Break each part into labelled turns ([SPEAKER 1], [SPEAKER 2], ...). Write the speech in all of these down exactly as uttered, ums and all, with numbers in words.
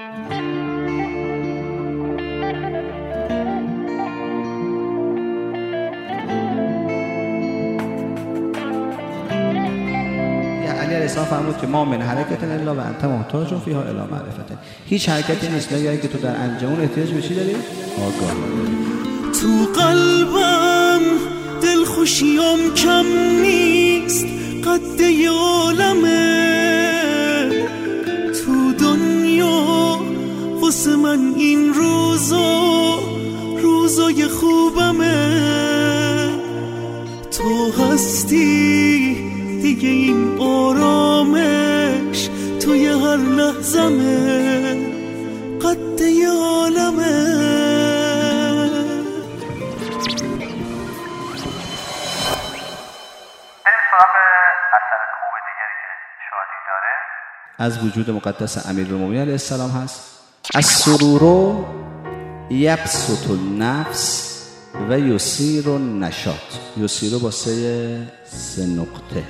[SPEAKER 1] فرمود که ما من حرکت الا و انت محتاج فیها الی معرفت. هیچ حرکتی نیست مگر اینکه تو در انجام اون احتیاج به چی داری؟ آگاه.
[SPEAKER 2] تو قلبم دل خوشیام کم نیست، قد عالمه تو دنیا واسه من این روزا روزای خوبمه. تو هستی دیگه این آرامش توی هر لحظمه، قد عالمه.
[SPEAKER 1] از وجود مقدس امیرالمومنین علیه السلام هست. السرور یبسط النفس و یسیر النشاط. یسیر با سه سه نقطه.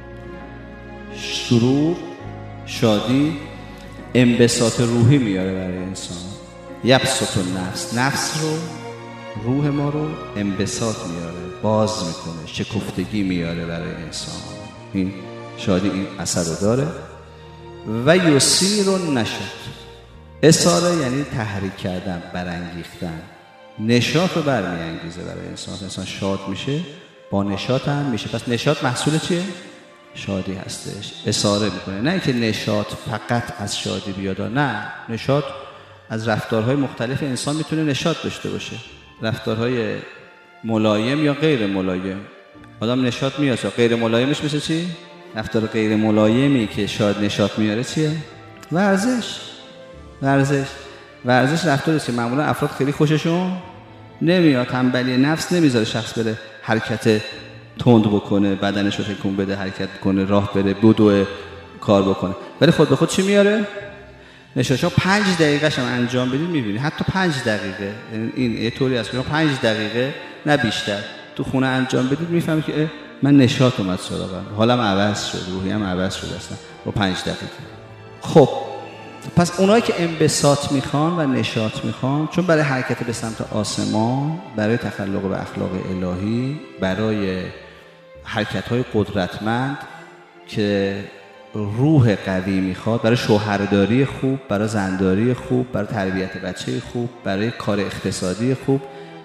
[SPEAKER 1] سرور شادی انبساط روحی میاره برای انسان. یبسط النفس، نفس رو، روح ما رو انبساط میاره، باز میکنه، شکفتگی میاره برای انسان. این شادی این اثر رو داره. و یسیر النشاط، اثاره یعنی تحریک کردن، برانگیختن، نشاط رو برمیانگیزه برای انسان. انسان شاد میشه، با نشاط هم میشه. پس نشاط محصول چیه؟ شادی هستش. اثاره میکنه، نه اینکه نشاط فقط از شادی بیاد، نه، نشاط از رفتارهای مختلف انسان میتونه نشاط داشته باشه، رفتارهای ملایم یا غیر ملایم. آدم نشاط میاد، غیر ملایمش مثل چی؟ رفتار غیر ملایمی که شاید نشاط میاره چیه؟ ورزش. ورزش ورزش رفتاریه که معمولا افراد خیلی خوششون نمیاد. تنبلی نفس نمیذاره شخص بره حرکت تند بکنه، بدنش رو تکون بده، حرکت کنه، راه بره، بدوه، کار بکنه. ولی خود به خود چی میاره؟ نشاط. شما پنج دقیقه هم انجام بدید میبینید، حتی پنج دقیقه، این یه طوری است که پنج دقیقه نه بیشتر تو خونه انجام بدید میفهمید که من نشاط اومد سراغم، حالم عوض شد، روحیم عوض شد اصلا با پنج دقیقه. خب پس اونایی که انبساط میخوان و نشاط میخوان، چون برای حرکت به سمت آسمان، برای تخلق به اخلاق الهی، برای حرکت‌های قدرتمند که روح قوی میخواد، برای شوهرداری خوب، برای زنداری خوب، برای تربیت بچه خوب، برای کار اقتصادی خوب،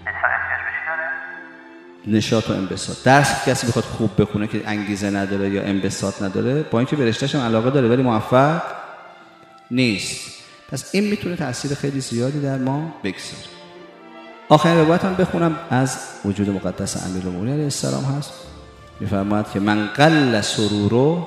[SPEAKER 1] نشاط و انبساط. درس کسی بخواد خوب بخونه که انگیزه نداره یا انبساط نداره، با اینکه به رشته‌ش هم علاقه داره ولی موفق نیست. پس این میتونه تأثیر خیلی زیادی در ما بگذاره. آخرین روایت هم بخونم از وجود مقدس امیرالمومنین علیه السلام هست. میفرماید که من قل سرورو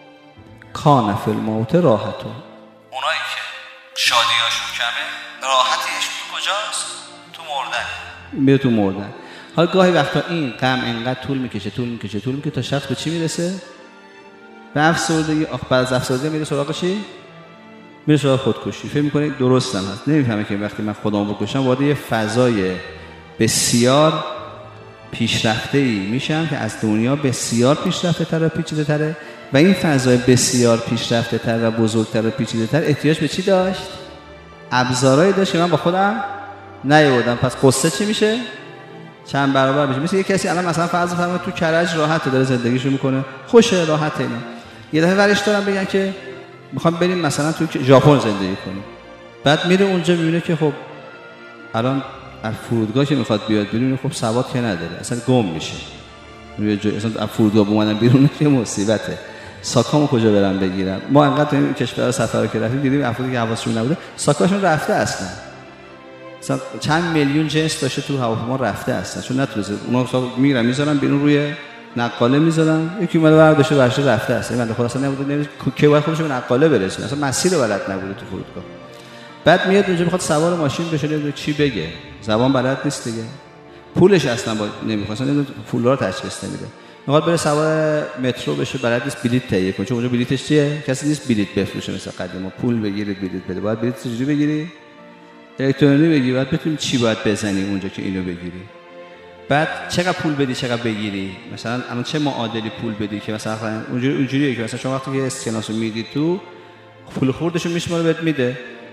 [SPEAKER 1] کان فی الموت راحتو. اونایی که شادیاشون کمه، راحتیشون تو کجاست؟ تو مردن. میره تو مردن. حالا گاهی وقتا این غم انقدر طول میکشه طول میکشه طول میکشه تا شخص به چی میرسه؟ به افسردگی. آخ بعد از افسردگی میره سراغ چی؟ میره سراغ خودکشی. فکر میکنه درست هم هست، نمیفهمه که وقتی من خودمو بکشم وارد یه فضای بسیار پیشرفته‌ای میشم که از دنیا بسیار پیشرفته‌تر و پیچیده‌تره و این فضای بسیار پیشرفته‌تر و بزرگتر و پیچیده‌تر احتیاج به چی داشت؟ ابزارهایی داشت که من با خودم نیاوردم. پس قصه چی میشه؟ چند برابر میشه. مثل یه کسی الان مثلا فرض بفرمایید تو کرج راحته، داره زندگیشو میکنه، خوشه، راحته. اینا یه دفعه ورش دارن بگن که میخوام بریم مثلا تو ژاپن زندگی کنیم. بعد میره اونجا میبینه که خب الان از فرودگاه که میخواد بیاد بیرون، خب سواد که نداره، اصلا گم میشه. روی جای اصلا از فرودگاه اومدن بیرون که مصیبته. ساکامو کجا برم بگیرم؟ ما انقدر تو این کشور سفر که رفتیم دیدیم افرادی که حواسشون نبوده ساکاشون رفته اصلا. مثلا چند میلیون جنس داشته تو هواپیما رفته اصلا، چون نتونسته. اونا میرن میذارن بیرون روی نقاله میذارن، یکی اومده برداشته ورشه رفته اصلا. من خود اصلا نبوده نمیشه که باید خودش به نقاله برسه، اصلا مسیر رو بلد نبوده تو فرودگاه. بعد میاد اونجا میخواد سوار ماشین بشه، نمیدونه چی بگه، زبان بلد نیست دیگه، پولش اصلا با نمیخواد، اصلا نمیدونه پولا رو تشخیص نمیده. میخواد بره سوار مترو بشه، بلد نیست بلیط تهیه کنه، چون اونجا بلیطش چیه؟ کسی نیست بلیط بفروشه مثلا قدیما پول بگیری بلیط بده. باید بلیط چجوری بگیری؟ الکترونیکی بگیری. بعد بتونی چی باید بزنی اونجا که اینو بگیری. بعد چقدر پول بدی چقدر بگیری، مثلا الان چه معادلی پول بدی که مثلا اونجوری اونجوریه که مثلا شما وقتی که اسکناسو میدی تو پول خوردشو میشماره بهت میده.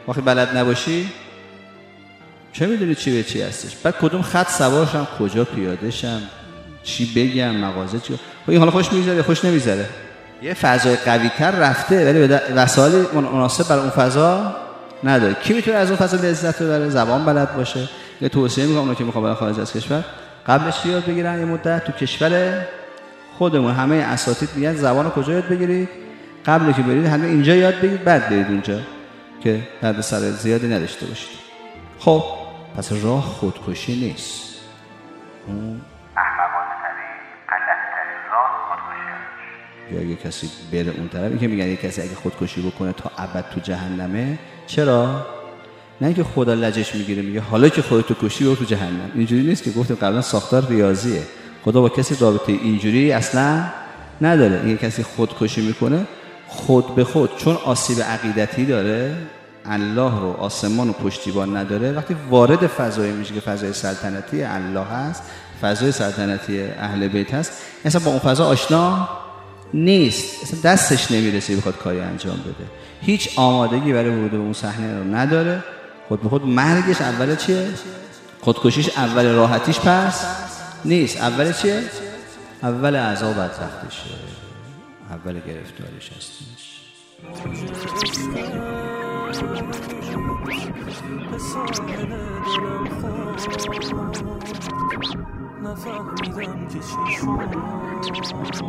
[SPEAKER 1] وقتی بلد نباشی چه میدونی چی به چی هستش. بعد کدوم خط سوارشم، کجا پیاده شم، چی بگم، مغازه چی. خب این حالا خوش میگذره خوش نمیذاره. یه فضای قوی تر رفته ولی وسایل مناسب برای اون فضا نداره. کی میتونه از اون فضا لذت ببره؟ زبان بلد باشه. یه توصیه میکنم اونایی که میخوان برن خارج از کشور قبلش یاد بگیرن یه مدت تو کشور خودمون. همه اساتید میگن زبانو کجا یاد بگیرید؟ قبل که برید همه اینجا یاد بگیرید بعد برید اونجا که درد سر زیادی نداشته باشید. خب پس راه خودکشی نیست. اون
[SPEAKER 3] احمقانه ترین غلط ترین راه خودکشی.
[SPEAKER 1] یا اگه کسی بره اون طرف، این که میگن یه کسی اگه خودکشی بکنه تا ابد تو جهنمه. چرا؟ نه اینکه خدا لجش میگیره میگه حالا که خودتو کشی برو تو جهنم. اینجوری نیست که گفتم قبلا ساختار ریاضیه. خدا با کسی رابطه اینجوری اصلا نداره. این کسی خودکشی میکنه خود به خود، چون آسیب عقیدتی داره، الله رو آسمان و پشتیبان نداره، وقتی وارد فضایی میشه که فضای سلطنتی الله هست، فضای سلطنتی اهل بیت هست، اصلا با اون فضا آشنا نیست، اصلا دستش نمیرسه بخواد کاری انجام بده، هیچ آمادگی برای ورود به اون صحنه رو نداره. خود به خود مرگش اول چیه؟ خودکشیش اول راحتیش پس نیست. اول چیه؟ اول عذاب بدبختشه، اول گرفتاریش هستش.
[SPEAKER 2] نفهمیدم که چی شد.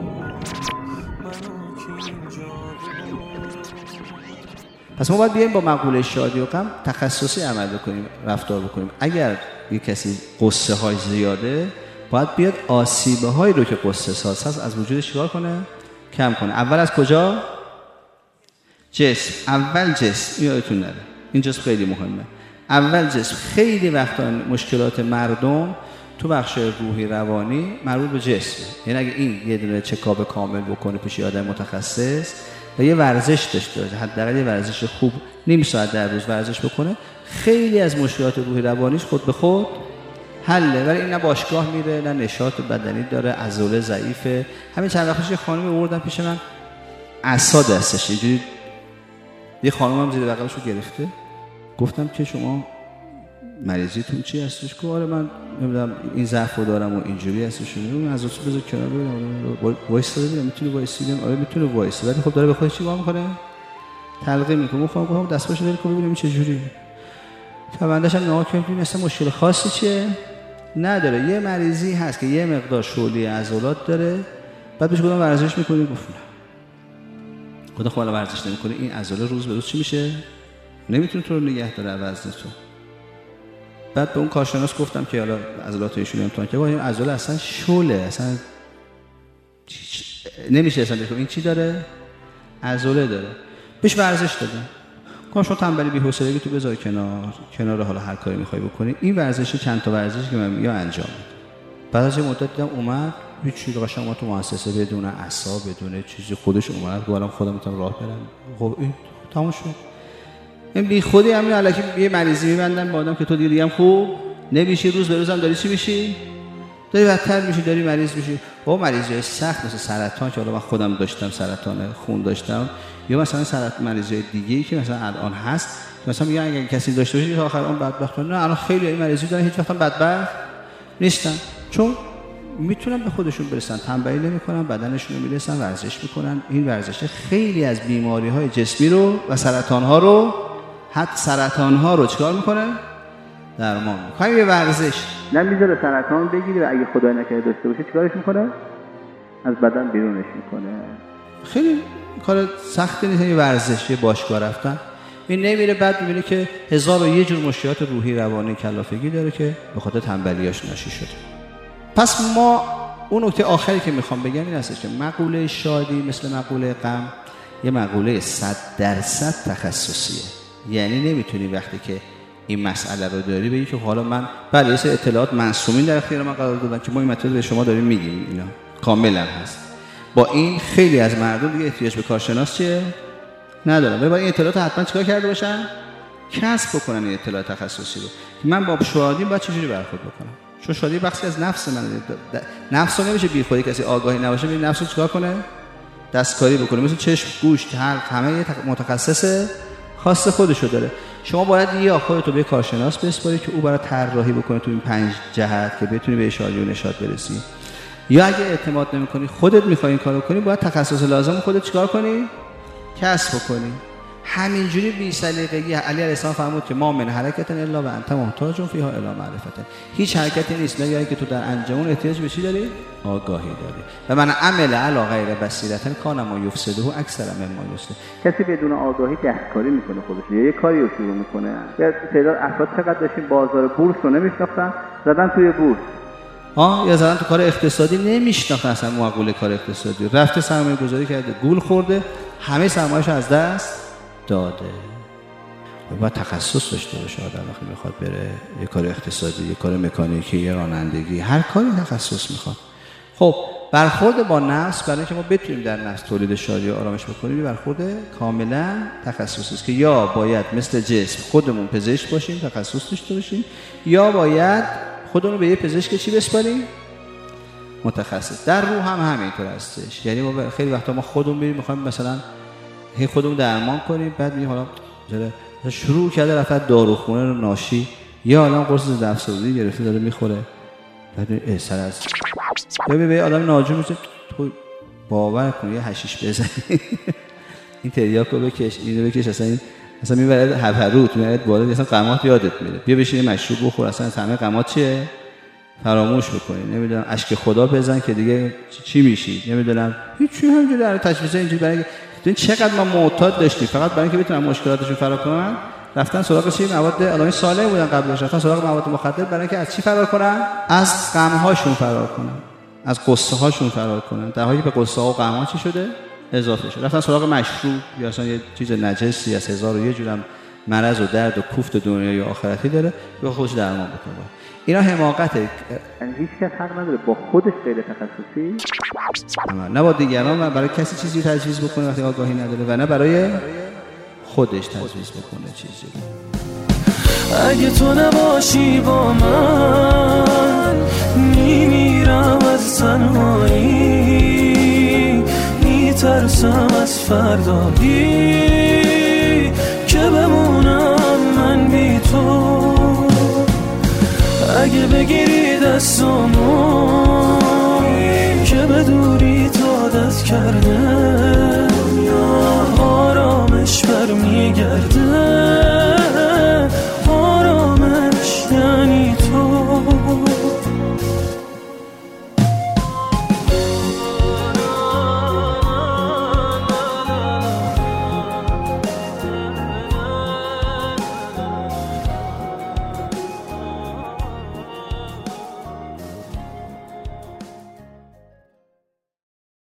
[SPEAKER 1] پس ما باید بیایم با مقوله شادی و غم تخصصی عمل بکنیم، رفتار بکنیم. اگر یک کسی قصه های زیاده باید بیاد آسیبه هایی رو که قصه ساز هست از وجودش چیکار کنه؟ کم کنه. اول از کجا؟ جسم. اول جسم، یادتون نره این جسم خیلی مهمه. اول جسم. خیلی وقتا مشکلات مردم تو بخش روحی روانی مربوط به جسمه. یعنی اگه این یه دونه چکاپ کامل بکنه پیش آدم متخصص و یه ورزش داشته باشه، حداقل یه ورزش خوب نیم ساعت در روز ورزش بکنه، خیلی از مشکلات روحی روانیش خود به خود حله. ولی این نه باشگاه میره نه نشاط بدنی داره، عضله ضعیفه. همین چند وقت پیش یه خانمی آوردن پیش من، عصا دستش اینجوری، یه خانمم زیر بغلش رو گرفته. گفتم که شما مریضیتون چی هستش؟ که آره من نمیدونم این ضعف رو دارم و اینجوری هستش. اون از اصلا بذار کنار ببینم وایس ببینم میتونه وایسیدم. آره میتونه وایسه، ولی خب داره به خودش چیکار میکنه؟ تلقین میکنه. گفتم گفتم دستش رو ببینم ببینم چه جوری. فهمیدم نگاه کردم مثلا مشکل خاصی چیه؟ نداره. یه مریضی هست که یه مقدار شعله عضلات داره، بعد بهش گفتم ورزش میکنی؟ گفت نه. گفتم خب الان ورزش نمیکنی این عضله روز به روز چی میشه؟ نمیتونه تو رو نگه داره وزن تو. بعد به اون کارشناس گفتم که حالا عضلات ایشون امتحان که این عضله اصلا شله، اصلا نمیشه اصلا بگم این چی داره؟ عضله داره. بهش ورزش دادم. گفتم شما تنبلی بی‌حوصلگی تو بذار کنار، کنار حالا هر کاری می‌خوای بکنی. این ورزش چند تا ورزشی که من میگم انجام بده. بعد از یه مدت دیدم اومد هیچ چیز قشنگ اومد تو مؤسسه بدون عصا بدون چیزی خودش اومد. گفتم خودم میتونم راه برم. خب این تموم شد. این بی خودی همین الکی یه مریضی میبندن با آدم که تو دیگه هم خوب نمیشی، روز به روزم داری چی میشی؟ داری بدتر میشی، داری مریض میشی. با مریضی سخت مثل سرطان که حالا من خودم داشتم، سرطان خون داشتم، یا مثلا سرطان مریضی دیگه‌ای که مثلا الان هست، مثلا میگن اگه کسی داشته باشه تا آخر عمر بدبخت. نه الان خیلی این مریضی دارن هیچ وقت بدبخت نیستن، چون میتونن به خودشون برسن، تنبلی نمیکنن، بدنشون رو میرسن، ورزش میکنن. این ورزش خیلی از بیماری‌های جسمی رو و سرطان‌ها رو، حتی سرطان‌ها رو چیکار میکنه؟ درمان میکنه. همین ورزش نمیذاره سرطان بگیری و اگه خدای نکرده داشته باشه چیکارش میکنه؟ از بدن بیرونش میکنه. خیلی کار سختی نیست. یه ورزش، یه باشگاه رفتن، این نمیره بعد میبینه که هزار و یه جور مشکلات روحی روانی کلافگی داره که به خاطر تنبلیاش ناشی شده. پس ما اون نکته آخری که میخوام بگم این هستش که مقوله شادی مثل مقوله غم یه مقوله صد درصد تخصصیه. یعنی نمیتونی وقتی که این مسئله رو داری بگی که حالا من بله یه سری اطلاعات معصومین در اختیار من قرار دادن که ما این مطلب به شما داریم میگیم، اینا کاملا هست. با این خیلی از مردم دیگه احتیاج به کارشناس چیه؟ ندارن. ولی باید این اطلاعات حتما چیکار کرده باشن؟ کسب بکنن این اطلاعات تخصصی رو. که من با شادی باید چجوری برخورد بکنم؟ چون شادی بخشی از نفس منه. نفس رو نمیشه بیخودی کسی آگاهی نباشه ببین نفس رو چیکار کنه؟ دستکاری بکنه. مثل چشم، گوشت، حلق، همه یه متخصص خاص خودشو داره. شما باید یا خودتو به کارشناس بسپاری که او برای طراحی بکنه تو این پنج جهت که بتونی به اشاره و نشاط برسی، یا اگه اعتماد نمی‌کنی خودت می‌خوای این کارو کنی، باید تخصص لازم خودت چیکار کنی؟ کسب کنی. همینجوری بی سلیقگی علی علیه السلام فرمود که ما من حرکت الا و انت محتاج فیها الی معرفت. هیچ حرکتی نیست مگر که تو در انجام احتیاج به چی داری؟ آگاهی داری. و من عمل علی غیر بصیرت کان ما یفسده اکثر مما یصلح. کسی بدون آگاهی دستکاری میکنه خودش، یه کاری رو شروع میکنه. یا تعداد افراد چقدر داشتیم بازار بورس رو نمیشناختن، زدن توی بورس. ها یا زدن تو کار اقتصادی، نمیشناختن اصلا معقول کار اقتصادی. رفته سرمایه گذاری کرده، گول خورده، همه سرمایه‌اش از دست داده. باید تخصص داشته باشه آدم وقتی میخواد بره یه کار اقتصادی، یه کار مکانیکی، یه رانندگی، هر کاری تخصص میخواد. خب برخورد با نفس برای اینکه ما بتونیم در نفس تولید شادی و آرامش بکنیم، برخورد کاملا تخصصی است که یا باید مثل جسم خودمون پزشک باشیم، تخصص داشته باشیم، یا باید خودمون به یه پزشک چی بسپاریم؟ متخصص. در روح هم همینطور هستش. یعنی ما خیلی وقتا ما خودمون میریم میخوایم مثلا هی خودمون درمان کنیم، بعد میگیم حالا شروع کرده رفت داروخونه رو ناشی یا الان قرص ضد افسردگی گرفته داره میخوره، بعد اثر از ببین به آدم ناجور میشه، تو باور کن یه حشیش بزنی این تریاکو بکش، اینو بکش، اصلا این اصلا میبره هپروت میاد بالا، اصلا قمات یادت میره. بیا بشین مشروب بخور، اصلا همه قمات چیه فراموش بکنی. نمیدونم اشک خدا بزن که دیگه چی میشی، نمیدونم هیچی. همینجوری در تشخیص اینجوری برای این چقدر ما معتاد داشتیم فقط برای اینکه بتونن مشکلاتشون فرار کنن، رفتن سراغ چی؟ مواد علائم سالم بودن قبلش، رفتن سراغ مواد مخدر برای اینکه از چی فرار کنن؟ از غم‌هاشون فرار کنن، از قصه‌هاشون فرار کنن، در حالی که به قصه‌ها و غم‌ها چی شده؟ اضافه شده. رفتن سراغ مشروب یا اصلا یه چیز نجسی از هزار و یه جورم مرض و درد و کوفت دنیایی و آخرتی داره که خودش درمان بکنه. اینا حماقته. یعنی هیچ کس حق نداره با خودش غیر تخصصی نه با دیگران و برای کسی چیزی تجویز بکنه وقتی آگاهی نداره، و نه برای خودش تجویز بکنه چیزی.
[SPEAKER 2] اگه تو نباشی با من میمیرم از تنهایی، میترسم از فردایی که بمونم من بی تو. اگه بگیری دستامو که به دوری عادت کرده، آرامش برمیگرده.